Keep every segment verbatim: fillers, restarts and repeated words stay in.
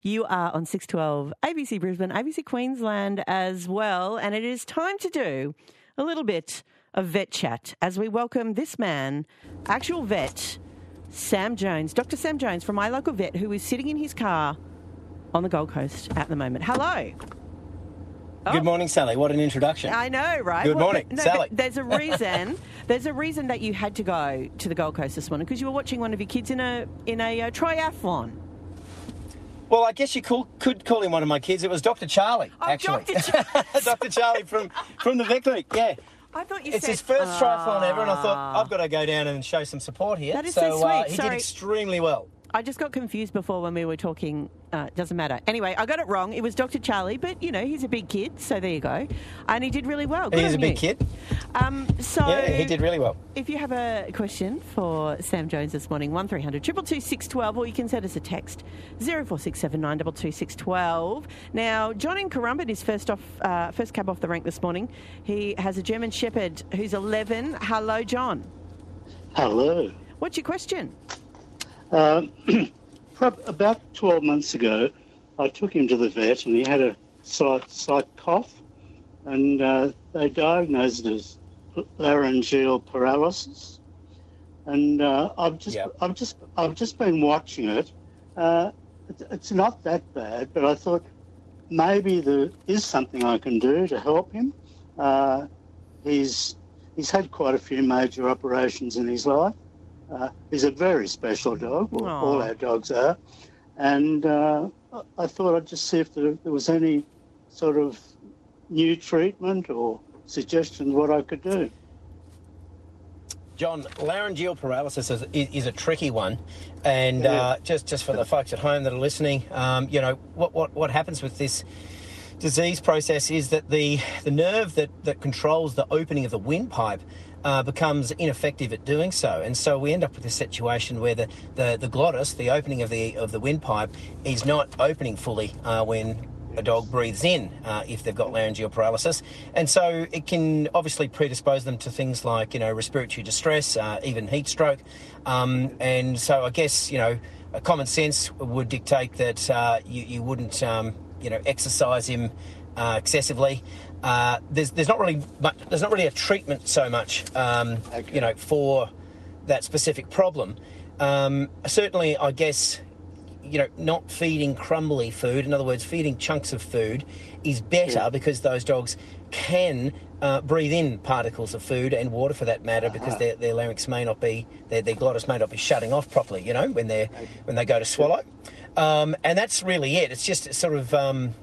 You are on six twelve A B C Brisbane, A B C Queensland as well, and it is time to do a little bit of vet chat as we welcome this man, actual vet, Sam Jones, Doctor Sam Jones from My Local Vet, who is sitting in his car on the Gold Coast at the moment. Hello. Oh. Good morning, Sally. What an introduction. I know, right? Good well, morning, no, Sally. There's a reason. There's a reason that you had to go to the Gold Coast this morning because you were watching one of your kids in a in a uh, triathlon. Well, I guess you could, could call him one of my kids. It was Doctor Charlie, oh, actually. Doctor Charlie. Doctor Charlie from, from the vet clinic, yeah. I thought you it's said... his first uh, triathlon ever, and I thought, I've got to go down and show some support here. That is so, so sweet. Uh, he Sorry. did extremely well. I just got confused before when we were talking. Uh, doesn't matter. Anyway, I got it wrong. It was Doctor Charlie, but, you know, he's a big kid, so there you go. And he did really well. Good He's a big you. kid. Um, so yeah, he did really well. If you have a question for Sam Jones this morning, one three hundred two two two six one two, or you can send us a text, zero four six seven nine two two six one two. Now, John in Currumbin is first off, uh, first cab off the rank this morning. He has a German Shepherd who's eleven. Hello, John. Hello. What's your question? Uh, about twelve months ago, I took him to the vet and he had a slight, slight cough, and uh, they diagnosed it as laryngeal paralysis. And uh, I've just, yep. I've just, I've just been watching it. Uh, it's, it's not that bad, but I thought maybe there is something I can do to help him. Uh, he's, he's had quite a few major operations in his life. Uh, he's a very special dog. Well, all our dogs are. And uh, I thought I'd just see if there, there was any sort of new treatment or suggestion what I could do. John, laryngeal paralysis is, is a tricky one. And Yeah. uh, just, just for the folks at home that are listening, um, you know, what, what, what happens with this disease process is that the, the nerve that, that controls the opening of the windpipe Uh, becomes ineffective at doing so, and so we end up with a situation where the, the, the glottis, the opening of the of the windpipe, is not opening fully uh, when a dog breathes in uh, if they've got laryngeal paralysis, and so it can obviously predispose them to things like you know respiratory distress, uh, even heat stroke, um, and so I guess you know common sense would dictate that uh, you, you wouldn't um, you know exercise him uh, excessively. Uh, there's there's not really much, there's not really a treatment so much, um, Okay. you know, for that specific problem. Um, certainly, I guess, you know, not feeding crumbly food, in other words, feeding chunks of food, is better Yeah. because those dogs can uh, breathe in particles of food and water, for that matter, because their, their larynx may not be, their, their glottis may not be shutting off properly, you know, when they are when they go to swallow, um, and that's really it. It's just sort of. Um,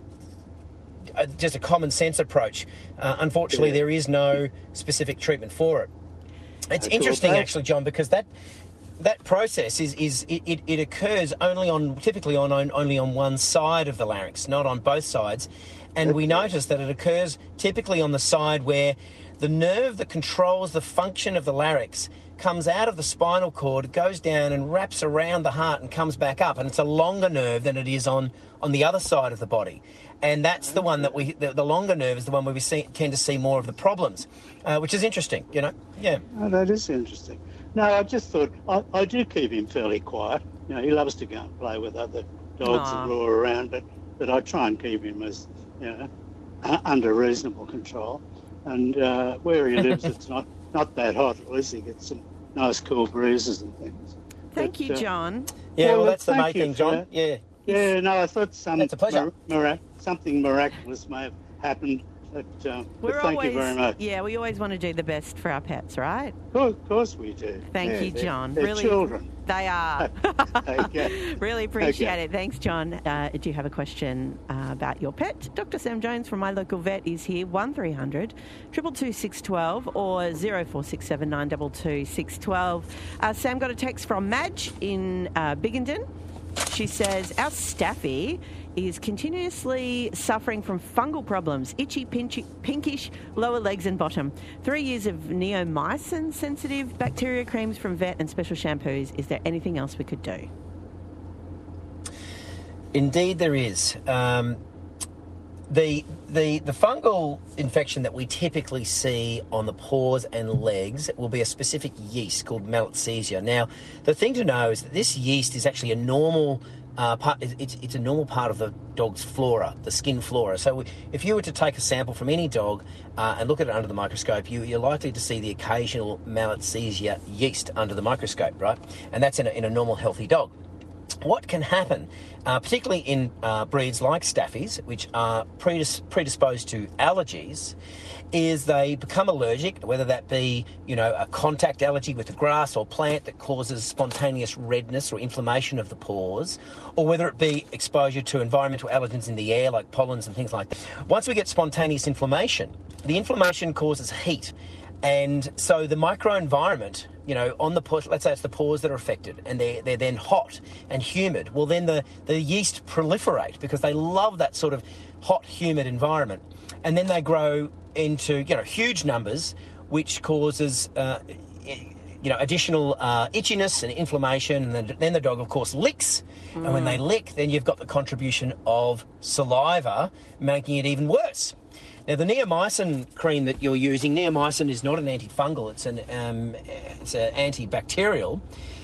Uh, just a common sense approach. Uh, unfortunately, Yeah. there is no specific treatment for it. It's Okay, interesting, well, actually, John, because that that process is is it, it, it occurs only on typically on, on only on one side of the larynx, not on both sides, and we Okay. notice that it occurs typically on the side where the nerve that controls the function of the larynx comes out of the spinal cord, goes down and wraps around the heart and comes back up, and it's a longer nerve than it is on on the other side of the body. And that's the one that we, the, the longer nerve is the one where we see, tend to see more of the problems, uh, which is interesting, you know? Yeah. Oh, that is interesting. No, I just thought, I, I do keep him fairly quiet. You know, he loves to go and play with other dogs Aw. and roar around, but, but I try and keep him as, you know, uh, under reasonable control. And uh, where he lives, it's not, not that hot. At least he gets some nice cool breezes and things. Thank But, you, uh, John. Yeah, well, Well, that's the thank main you thing, for John. that. Yeah. Yeah, no, I thought some It's a pleasure. mir- mirac- something miraculous may have happened. But, uh, but We're thank always, you very much. Yeah, we always want to do the best for our pets, right? Oh, of course we do. Thank Yeah, you, they're- John. They're Really- children. They are. Okay. Really appreciate Okay. it. Thanks, John. Uh, do you have a question uh, about your pet? Doctor Sam Jones from My Local Vet is here, one three hundred two two two six one two or zero four six seven nine two two six one two. Uh, Sam got a text from Madge in uh, Biggenden. She says, our Staffy is continuously suffering from fungal problems, itchy, pinchy, pinkish lower legs and bottom. Three years of neomycin-sensitive bacteria creams from vet and special shampoos. Is there anything else we could do? Indeed, there is. Um, the the the fungal infection that we typically see on the paws and legs will be a specific yeast called Malassezia. Now, the thing to know is that this yeast is actually a normal uh, part, it's, it's a normal part of the dog's flora, the skin flora. So if you were to take a sample from any dog uh, and look at it under the microscope, you, you're likely to see the occasional Malassezia yeast under the microscope, right? And that's in a, in a normal, healthy dog. What can happen, uh, particularly in uh, breeds like Staffies, which are predis- predisposed to allergies, is they become allergic, whether that be, you know, a contact allergy with a grass or plant that causes spontaneous redness or inflammation of the paws, or whether it be exposure to environmental allergens in the air like pollens and things like that. Once we get spontaneous inflammation, the inflammation causes heat. And so the microenvironment, you know, on the paws, let's say it's the paws that are affected and they're, they're then hot and humid, well, then the, the yeast proliferate because they love that sort of hot, humid environment. And then they grow into, you know, huge numbers, which causes, uh, you know, additional uh, itchiness and inflammation. And then, then the dog, of course, licks. Mm. And when they lick, then you've got the contribution of saliva, making it even worse. Now, the neomycin cream that you're using, neomycin is not an antifungal, it's an um, it's an antibacterial,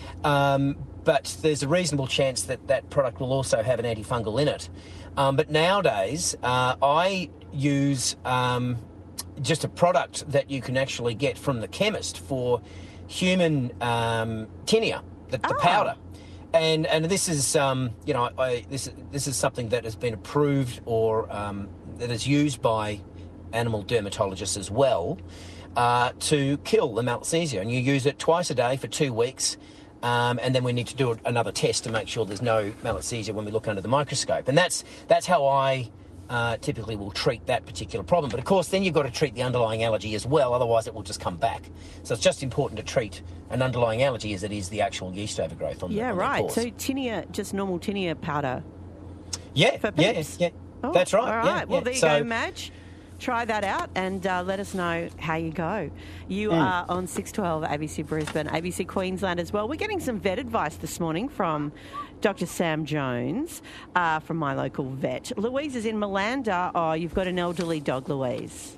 um, but there's a reasonable chance that that product will also have an antifungal in it. Um, but nowadays, uh, I use um, just a product that you can actually get from the chemist for human um, tinea, the, the oh. powder. And and this is um, you know I, this this is something that has been approved or um, that is used by animal dermatologists as well uh, to kill the Malassezia, and you use it twice a day for two weeks. Um, and then we need to do another test to make sure there's no Malassezia when we look under the microscope. And that's that's how I uh, typically will treat that particular problem. But of course, then you've got to treat the underlying allergy as well, otherwise it will just come back. So it's just important to treat an underlying allergy as it is the actual yeast overgrowth on yeah, the on right. the paws. So tinea, just normal tinea powder. Yeah, for yeah, peeps. yeah. Oh, That's right. All right. Yeah, well, yeah. there you so, go, Madge. Try that out and uh, let us know how you go. You Mm. are on six twelve A B C Brisbane, A B C Queensland as well. We're getting some vet advice this morning from Doctor Sam Jones uh, from My Local Vet. Louise is in Malanda. Oh, you've got an elderly dog, Louise.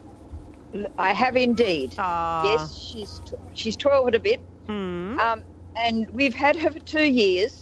I have indeed. Aww. Yes, she's tw- she's twelve and a bit, Mm. um, and we've had her for two years.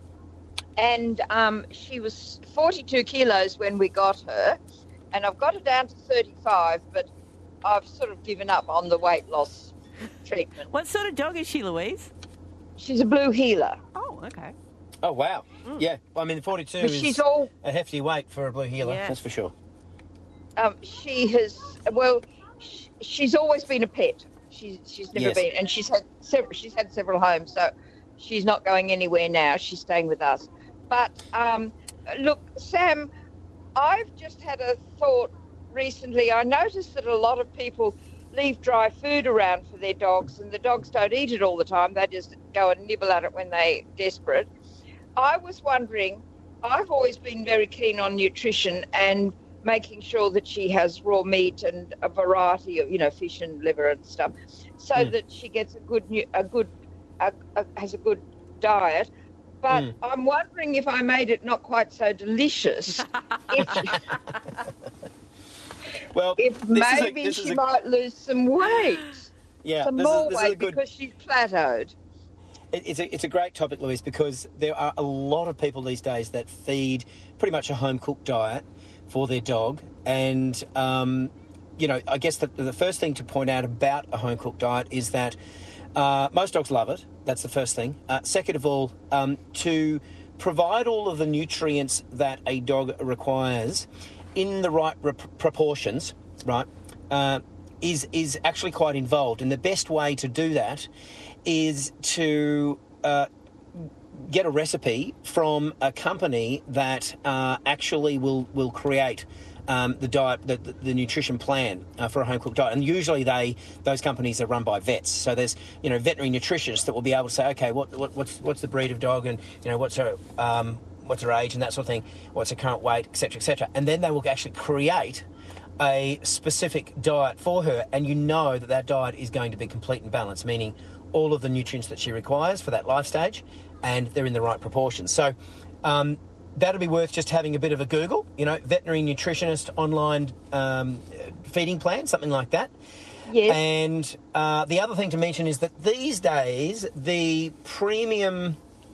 And um, she was forty-two kilos when we got her, and I've got her down to thirty-five, but I've sort of given up on the weight loss treatment. What sort of dog is she, Louise? She's a blue heeler. Oh, okay. Oh, wow. Mm. Yeah, I mean, forty-two But is she's all, a hefty weight for a blue heeler, Yeah. that's for sure. um, she has, well, sh- she's always been a pet. She's she's never Yes. been, and she's had several, she's had several homes, so she's not going anywhere now. She's staying with us. But um, look, Sam, I've just had a thought recently. I noticed that a lot of people leave dry food around for their dogs, and the dogs don't eat it all the time. They just go and nibble at it when they're desperate. I was wondering, I've always been very keen on nutrition and making sure that she has raw meat and a variety of, you know, fish and liver and stuff, so Mm. that she gets a good, nu- a good, a, a, has a good diet. But Mm. I'm wondering if I made it not quite so delicious, if, Well, if this is a- maybe this is she a- might lose some weight, yeah, some this more is, this weight, is a good. because she's plateaued. It- It's a, it's a great topic, Louise, because there are a lot of people these days that feed pretty much a home-cooked diet for their dog. And, um, you know, I guess the, the first thing to point out about a home-cooked diet is that uh, most dogs love it. That's the first thing. Uh, second of all, um, to provide all of the nutrients that a dog requires in the right rep- proportions, right, uh, is is actually quite involved. And the best way to do that is to uh, get a recipe from a company that uh, actually will will create um, the diet, the, the, the nutrition plan uh, for a home cooked diet. And usually they those companies are run by vets. So there's you know veterinary nutritionists that will be able to say, okay, what, what what's what's the breed of dog, and you know what's her um, what's her age and that sort of thing, what's her current weight, et cetera, et cetera. And then they will actually create a specific diet for her, and you know that that diet is going to be complete and balanced, meaning all of the nutrients that she requires for that life stage, and they're in the right proportions. So um, that'll be worth just having a bit of a Google, you know, veterinary nutritionist online um, feeding plan, something like that. Yes. And uh, the other thing to mention is that these days, the premium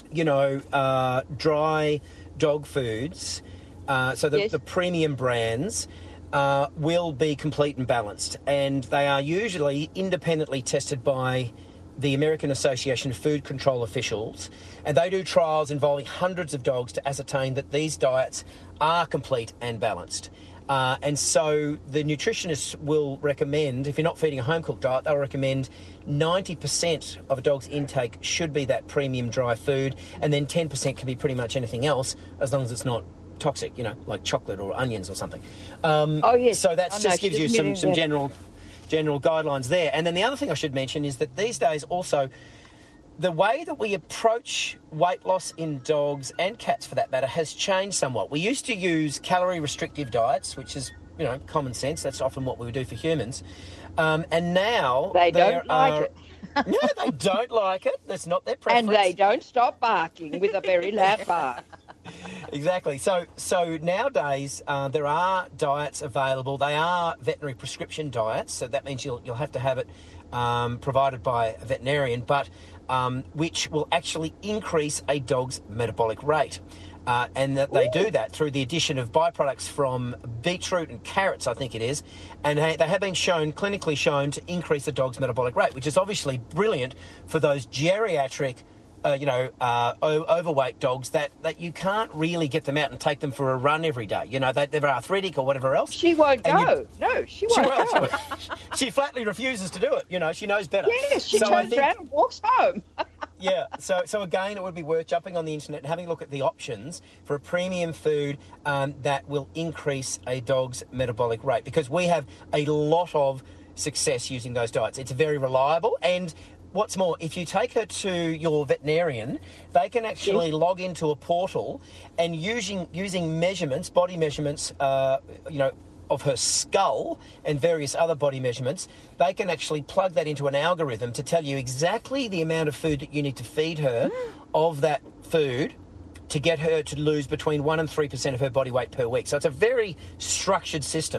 you know, uh, dry dog foods, uh, so the, Yes. the premium brands, uh, will be complete and balanced. And they are usually independently tested by the American Association of Food Control Officials, and they do trials involving hundreds of dogs to ascertain that these diets are complete and balanced. Uh, and so the nutritionists will recommend, if you're not feeding a home-cooked diet, they'll recommend ninety percent of a dog's intake should be that premium dry food, and then ten percent can be pretty much anything else, as long as it's not toxic, you know, like chocolate or onions or something. Um, Oh, yes. So that Oh, no, just she gives you doesn't some, get some into that. general general guidelines there. And then the other thing I should mention is that these days also, the way that we approach weight loss in dogs and cats, for that matter, has changed somewhat. We used to use calorie restrictive diets, which is, you know, common sense. That's often what we would do for humans. Um, and now They there don't like are- it. No, they don't like it. That's not their preference. And they don't stop barking with a very loud bark. Exactly. So, so nowadays uh, there are diets available. They are veterinary prescription diets, so that means you'll you'll have to have it um, provided by a veterinarian, but um, which will actually increase a dog's metabolic rate. Uh, and that they do that through the addition of byproducts from beetroot and carrots, I think it is, and they they have been shown, clinically shown, to increase the dog's metabolic rate, which is obviously brilliant for those geriatric, uh, you know, uh, o- overweight dogs that, that you can't really get them out and take them for a run every day. You know, they, they're arthritic or whatever else. She won't And go. you- No, she She, won't won't. go. She flatly refuses to do it. You know, she knows better. Yes, she So I turns think- around and walks home. Yeah, so so again, it would be worth jumping on the internet and having a look at the options for a premium food um, that will increase a dog's metabolic rate, because we have a lot of success using those diets. It's very reliable, and what's more, if you take her to your veterinarian, they can actually log into a portal and using using measurements, body measurements, uh, you know, of her skull and various other body measurements, they can actually plug that into an algorithm to tell you exactly the amount of food that you need to feed her of that food to get her to lose between one and three percent of her body weight per week. So it's a very structured system.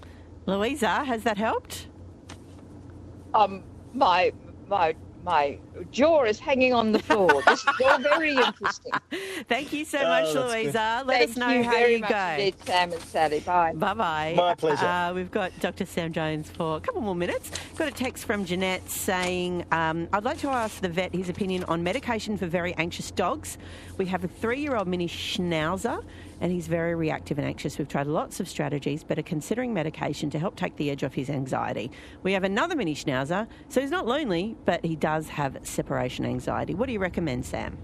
Louisa, has that helped? Um, my my my jaw is hanging on the floor. This is all very interesting. Thank you so Oh, much, that's Louisa. Let Thank us know you how very you much go. indeed, Sam and Sally. Bye. Bye-bye. My pleasure. Uh, we've got Doctor Sam Jones for a couple more minutes. Got a text from Jeanette saying, um, I'd like to ask the vet his opinion on medication for very anxious dogs. We have a three-year-old mini schnauzer and he's very reactive and anxious. We've tried lots of strategies, but are considering medication to help take the edge off his anxiety. We have another mini schnauzer, so he's not lonely, but he does have separation anxiety. What do you recommend, Sam?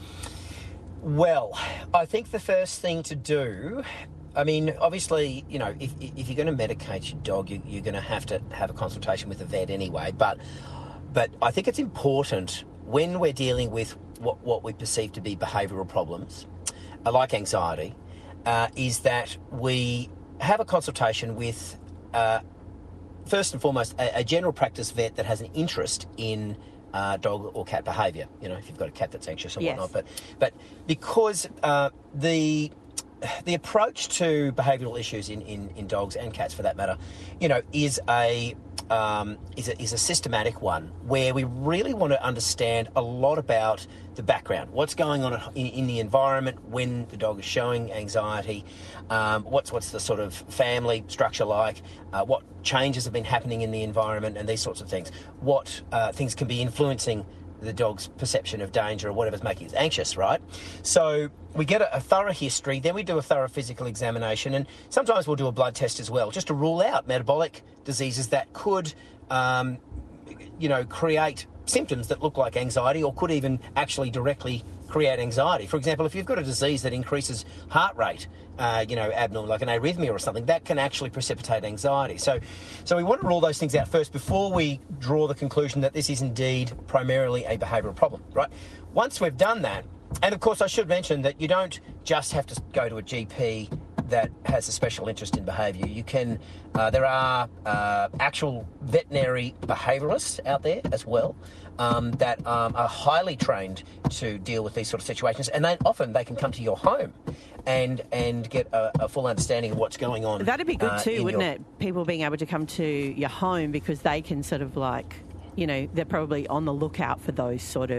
Well, I think the first thing to do, I mean, obviously, you know, if, if you're going to medicate your dog, you, you're going to have to have a consultation with a vet anyway. But but I think it's important when we're dealing with what, what we perceive to be behavioural problems, uh, like anxiety, uh, is that we have a consultation with, uh, first and foremost, a, a general practice vet that has an interest in Uh, dog or cat behaviour, you know, if you've got a cat that's anxious or Yes. whatnot. But but because uh, the the approach to behavioural issues in, in, in dogs and cats, for that matter, you know, is a um, is a is a systematic one where we really want to understand a lot about the background, what's going on in, in the environment when the dog is showing anxiety, um, what's what's the sort of family structure like, uh, what changes have been happening in the environment, and these sorts of things. What uh, things can be influencing the dog's perception of danger or whatever's making it anxious, right? So we get a, a thorough history, then we do a thorough physical examination, and sometimes we'll do a blood test as well, just to rule out metabolic diseases that could, um, you know, create symptoms that look like anxiety or could even actually directly create anxiety. For example, if you've got a disease that increases heart rate, uh, you know, abnormal, like an arrhythmia or something, that can actually precipitate anxiety. So, so we want to rule those things out first before we draw the conclusion that this is indeed primarily a behavioural problem, right? Once we've done that, and of course I should mention that you don't just have to go to a G P that has a special interest in behaviour. You can, uh, there are uh, actual veterinary behaviouralists out there as well um, that um, are highly trained to deal with these sort of situations, and they often they can come to your home and and get a, a full understanding of what's going on. That'd be good uh, too, in wouldn't your- it? People being able to come to your home because they can sort of like, you know, they're probably on the lookout for those sort of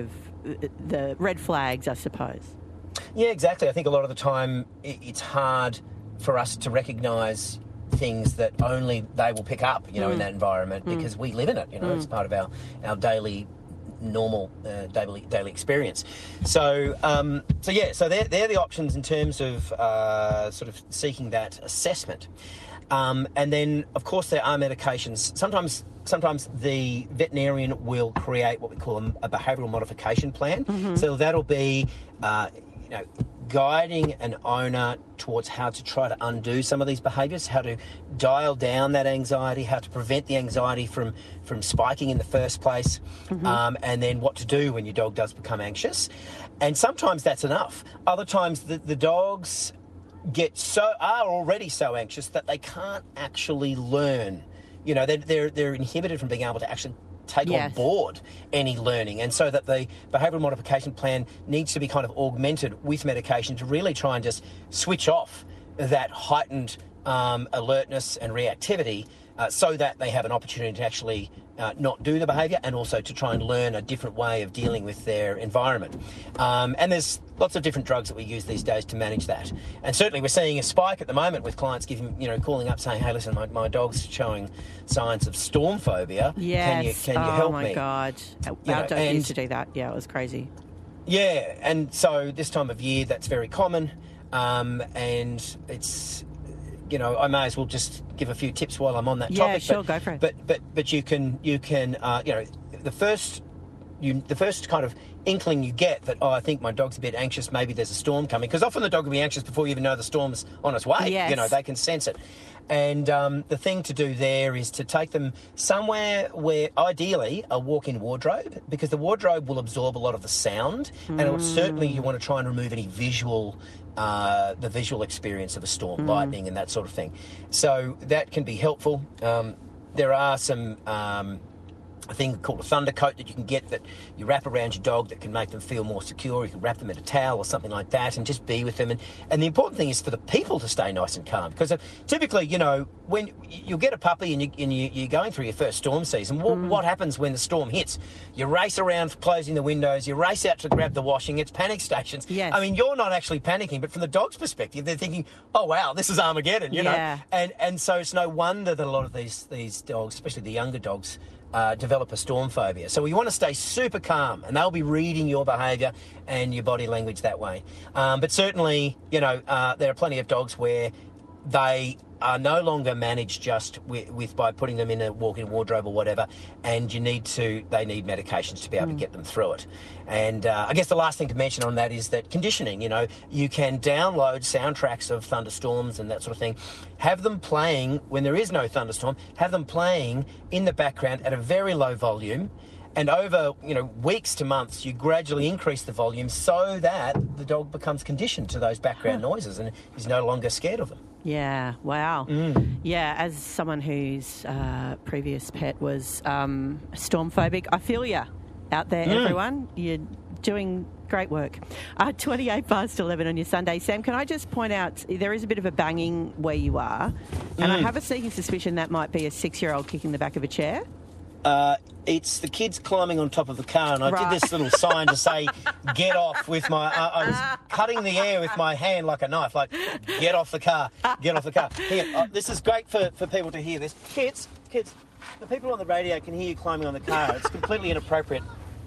the red flags, I suppose. Yeah, exactly. I think a lot of the time it's hard for us to recognise things that only they will pick up, you know, mm. in that environment mm. because we live in it, you know, mm. it's part of our, our daily, normal, uh, daily daily experience. So, um, so yeah, so they're, they're the options in terms of uh, sort of seeking that assessment. Um, and then, of course, there are medications. Sometimes sometimes the veterinarian will create what we call a, a behavioural modification plan. Mm-hmm. So that'll be, uh, you know, guiding an owner towards how to try to undo some of these behaviours, how to dial down that anxiety, how to prevent the anxiety from, from spiking in the first place, mm-hmm. um, and then what to do when your dog does become anxious. And sometimes that's enough. Other times the, the dogs get so are already so anxious that they can't actually learn. You know, they're, they're, they're inhibited from being able to actually take yes. on board any learning, and so that the behavioural modification plan needs to be kind of augmented with medication to really try and just switch off that heightened um, alertness and reactivity uh, so that they have an opportunity to actually uh, not do the behaviour, and also to try and learn a different way of dealing with their environment. Um, and there's lots of different drugs that we use these days to manage that. And certainly we're seeing a spike at the moment with clients giving, you know, calling up saying, hey, listen, my, my dog's showing signs of storm phobia. Yes. Can you, can you oh help my me? God. Our You know, dog and- used to do that. Yeah, it was crazy. Yeah, and so this time of year, that's very common, um, and it's, you know, I may as well just give a few tips while I'm on that Yeah, topic. sure, but, go for it. But but but you can you can uh, you know, the first you the first kind of inkling you get that, oh, I think my dog's a bit anxious, maybe there's a storm coming, because often the dog will be anxious before you even know the storm's on its way. Yes. You know, they can sense it. And um, the thing to do there is to take them somewhere where, ideally, a walk-in wardrobe, because the wardrobe will absorb a lot of the sound, mm. and it will, certainly you want to try and remove any visual, uh, the visual experience of a storm, mm. lightning and that sort of thing. So that can be helpful. Um, there are some... Um, a thing called a thunder coat that you can get that you wrap around your dog that can make them feel more secure. You can wrap them in a towel or something like that and just be with them. And, and the important thing is for the people to stay nice and calm, because typically, you know, when you'll get a puppy and, you, and you, you're going through your first storm season, what, mm. what happens when the storm hits? You race around closing the windows, you race out to grab the washing, it's panic stations. Yes. I mean, you're not actually panicking, but from the dog's perspective, they're thinking, oh, wow, this is Armageddon, you yeah. know. And, and so it's no wonder that a lot of these, these dogs, especially the younger dogs, Uh, develop a storm phobia. So we want to stay super calm, and they'll be reading your behaviour and your body language that way. Um, but certainly, you know, uh, there are plenty of dogs where they are no longer managed just with, with by putting them in a walk-in wardrobe or whatever, and you need to, they need medications to be able mm. to get them through it. And uh, I guess the last thing to mention on that is that conditioning, you know, you can download soundtracks of thunderstorms and that sort of thing, have them playing when there is no thunderstorm, have them playing in the background at a very low volume, and over, you know, weeks to months, you gradually increase the volume so that the dog becomes conditioned to those background noises and is no longer scared of them. Yeah, wow. Mm. Yeah, as someone whose uh, previous pet was um, storm phobic, I feel you out there, mm. everyone. You're doing great work. Uh, twenty-eight past eleven on your Sunday. Sam, can I just point out, there is a bit of a banging where you are, and mm. I have a sneaking suspicion that might be a six-year-old kicking the back of a chair. Uh, it's the kids climbing on top of the car, and I right. did this little sign to say, get off with my... Uh, I was cutting the air with my hand like a knife, like, get off the car, get off the car. Here, uh, this is great for, for people to hear this. Kids, kids, the people on the radio can hear you climbing on the car. It's completely inappropriate.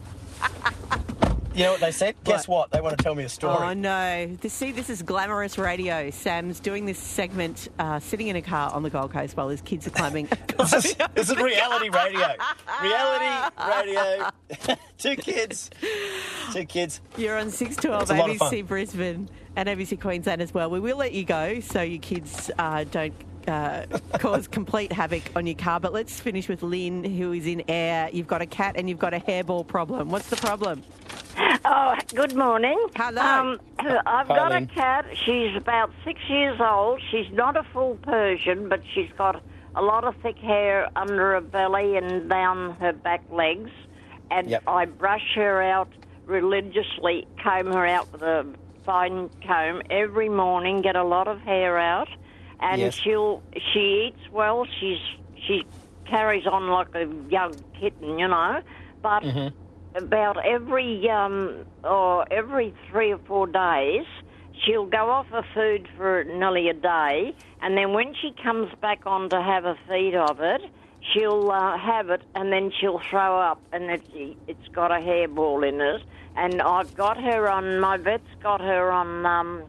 You know what they said? What? Guess what? They want to tell me a story. Oh, no. This, see, this is glamorous radio. Sam's doing this segment uh, sitting in a car on the Gold Coast while his kids are climbing. this, is, this is reality radio. Reality radio. Two kids. Two kids. You're on six twelve A B C Brisbane and A B C Queensland as well. We will let you go so your kids uh, don't uh, cause complete havoc on your car. But let's finish with Lynn, who is in Ayr. You've got a cat and you've got a hairball problem. What's the problem? Oh, good morning. Hello. Um, I've Hi, got Lynn. a cat. She's about six years old. She's not a full Persian, but she's got a lot of thick hair under her belly and down her back legs. And Yep. I brush her out religiously, comb her out with a fine comb every morning, get a lot of hair out. And Yes. she'll she eats well. She's she carries on like a young kitten, you know. But Mm-hmm. about every um, or every three or four days, she'll go off her food for nearly a day, and then when she comes back on to have a feed of it, she'll uh, have it, and then she'll throw up, and it's, it's got a hairball in it. And I've got her on, my vet's got her on, um,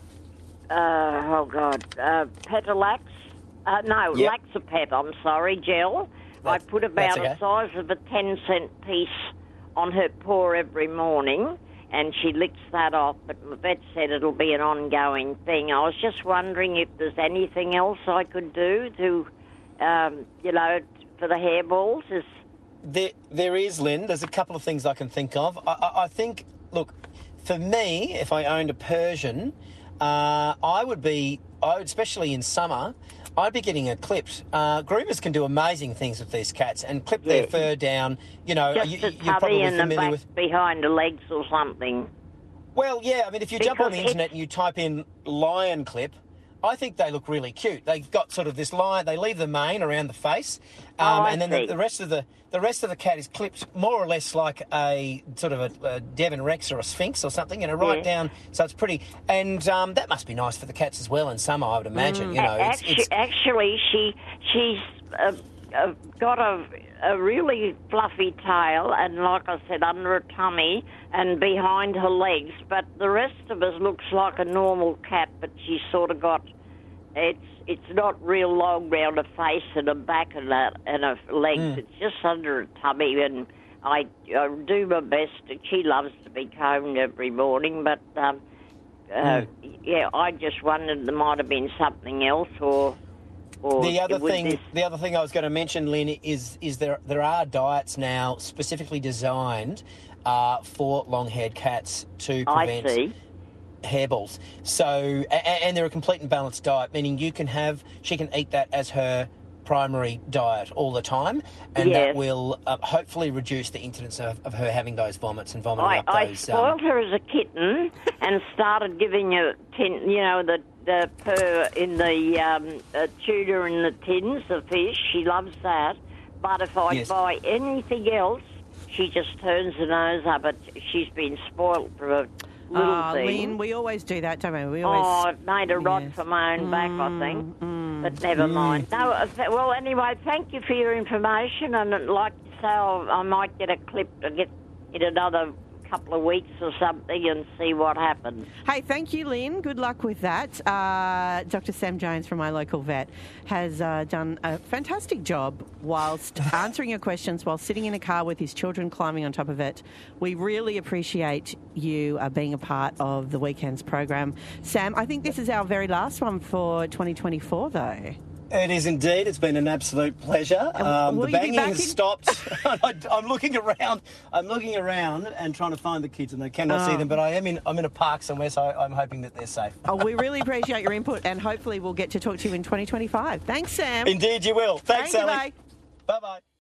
uh, oh God, uh, Petalax. Uh, no, Yep. Laxapet, I'm sorry, gel. I That- put about that's okay. the size of a ten cent piece on her paw every morning, and she licks that off, but my vet said it'll be an ongoing thing. I was just wondering if there's anything else I could do to, um, you know, for the hairballs. Is There, there is, Lynn. There's a couple of things I can think of. I, I, I think, look, for me, if I owned a Persian, uh, I would be, I would, especially in summer, I'd be getting her clipped. Uh, groomers can do amazing things with these cats and clip their Yeah. fur down. You know, just you, a you're tubby probably in the familiar back with. behind the legs or something. Well, yeah. I mean, if you jump on the Because internet and you type in lion clip, I think they look really cute. They've got sort of this line. They leave the mane around the face, Oh, um, I and then the, see. the rest of the the rest of the cat is clipped more or less like a sort of a, a Devon Rex or a Sphinx or something, you know, right Yeah. down. So it's pretty, and um, that must be nice for the cats as well in summer, I would imagine. You know, it's, Actu- it's actually, she she's uh, uh, got a a really fluffy tail, and like I said, under her tummy and behind her legs. But the rest of us looks like a normal cat, but she's sort of got it's it's not real long round her face and her back and her, and her legs. Mm. It's just under her tummy, and I, I do my best. She loves to be combed every morning, but. Um, Uh, yeah, I just wondered there might have been something else, or or The other would thing, this- the other thing I was going to mention, Lynn, is is there there are diets now specifically designed uh, for long-haired cats to I prevent see. hairballs. So, and, and they're a complete and balanced diet, meaning you can have, she can eat that as her primary diet all the time, and Yes. that will uh, hopefully reduce the incidence of, of her having those vomits and vomiting I, up I those. spoiled her as a kitten and started giving her tin, you know, the the purr in the um, uh, tuna in the tins, the fish. She loves that. But if I Yes. buy anything else, she just turns her nose up. But she's been spoilt for a little Ah, thing. Lynn, we always do that, don't we? We Oh, always. it made a rod Yes. for my own back, I think. But never Mm. mind. No, uh, th- well, anyway, thank you for your information. And uh, like you say, I'll, I might get a clip to get in another couple of weeks or something and see what happens. Hey, thank you, Lynn. Good luck with that. Uh, Doctor Sam Jones from My Local Vet has uh, done a fantastic job whilst answering your questions while sitting in a car with his children climbing on top of it. We really appreciate you uh, being a part of the weekend's program. Sam, I think this is our very last one for twenty twenty-four, though. It is indeed. It's been an absolute pleasure. Um, will the you be banging back has in- stopped. I, I'm looking around. I'm looking around and trying to find the kids, and I cannot see Oh. them. But I am in. I'm in a park somewhere, so I'm hoping that they're safe. Oh, we really appreciate your input, and hopefully we'll get to talk to you in twenty twenty-five. Thanks, Sam. Indeed, you will. Thanks, Thank you, Sally. bye. Bye bye.